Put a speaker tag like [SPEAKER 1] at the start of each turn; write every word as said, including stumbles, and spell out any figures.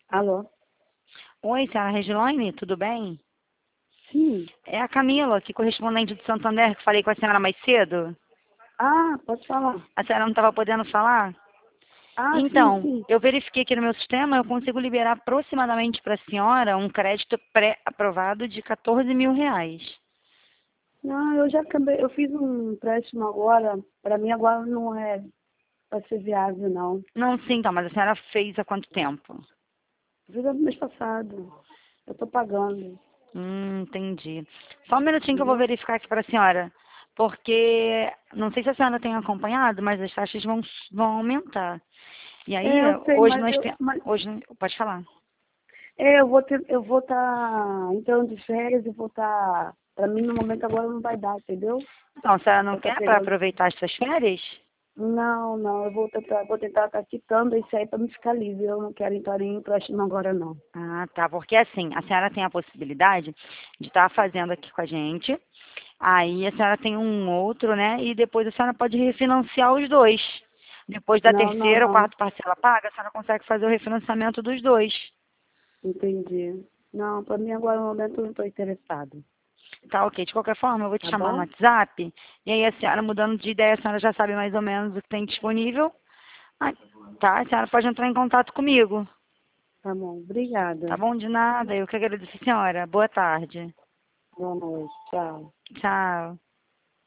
[SPEAKER 1] Alô?
[SPEAKER 2] Oi, senhora Regilane, tudo bem?
[SPEAKER 1] Sim.
[SPEAKER 2] É a Camila, aqui correspondente de Santander, que falei com a senhora mais cedo.
[SPEAKER 1] Ah, pode falar.
[SPEAKER 2] A senhora não estava podendo falar?
[SPEAKER 1] Ah, sim,
[SPEAKER 2] Então,
[SPEAKER 1] sim.
[SPEAKER 2] eu verifiquei aqui no meu sistema, eu consigo liberar aproximadamente para a senhora um crédito pré-aprovado de quatorze mil reais.
[SPEAKER 1] Não, eu já acabei, eu fiz um empréstimo agora, para mim agora não é para ser viável, não.
[SPEAKER 2] Não, sim, então, mas a senhora fez há quanto tempo?
[SPEAKER 1] Fiz no mês passado. Eu estou pagando,
[SPEAKER 2] Hum, entendi. Só um minutinho que eu vou
[SPEAKER 1] entendeu?
[SPEAKER 2] verificar aqui para a senhora. Porque, não sei se a senhora tem acompanhado, mas as taxas vão, vão aumentar. E aí,
[SPEAKER 1] É, eu sei,
[SPEAKER 2] hoje
[SPEAKER 1] mas
[SPEAKER 2] nós
[SPEAKER 1] eu,
[SPEAKER 2] temos...
[SPEAKER 1] mas,
[SPEAKER 2] Hoje, pode falar.
[SPEAKER 1] é, eu vou ter, eu vou estar entrando de férias e vou estar, para mim no momento agora não vai dar, entendeu?
[SPEAKER 2] Então, a senhora não
[SPEAKER 1] Para estar
[SPEAKER 2] quer para
[SPEAKER 1] pegando.
[SPEAKER 2] aproveitar as suas férias?
[SPEAKER 1] Não, não, eu vou tentar, vou tentar estar quitando isso aí para me ficar livre. Eu não quero entrar em empréstimo agora, não.
[SPEAKER 2] Ah, tá. Porque assim, a senhora tem a possibilidade de estar fazendo aqui com a gente. Aí a senhora tem um outro, né? E depois a senhora pode refinanciar os dois. Depois da
[SPEAKER 1] Não, não,
[SPEAKER 2] terceira ou
[SPEAKER 1] não.
[SPEAKER 2] quarta parcela paga, a senhora consegue fazer o refinanciamento dos dois.
[SPEAKER 1] Entendi. Não, para mim agora no momento eu não estou interessado.
[SPEAKER 2] Tá, ok. De qualquer forma, eu vou te
[SPEAKER 1] Tá
[SPEAKER 2] chamar no
[SPEAKER 1] bom?
[SPEAKER 2] WhatsApp. E aí a senhora, mudando de ideia, a senhora já sabe mais ou menos o que tem disponível. Ah, tá, a senhora pode entrar em contato comigo.
[SPEAKER 1] Tá bom.
[SPEAKER 2] Tá
[SPEAKER 1] Obrigada.
[SPEAKER 2] bom? De nada. Eu que agradeço, senhora. Boa tarde.
[SPEAKER 1] Boa noite. Tchau.
[SPEAKER 2] Tchau.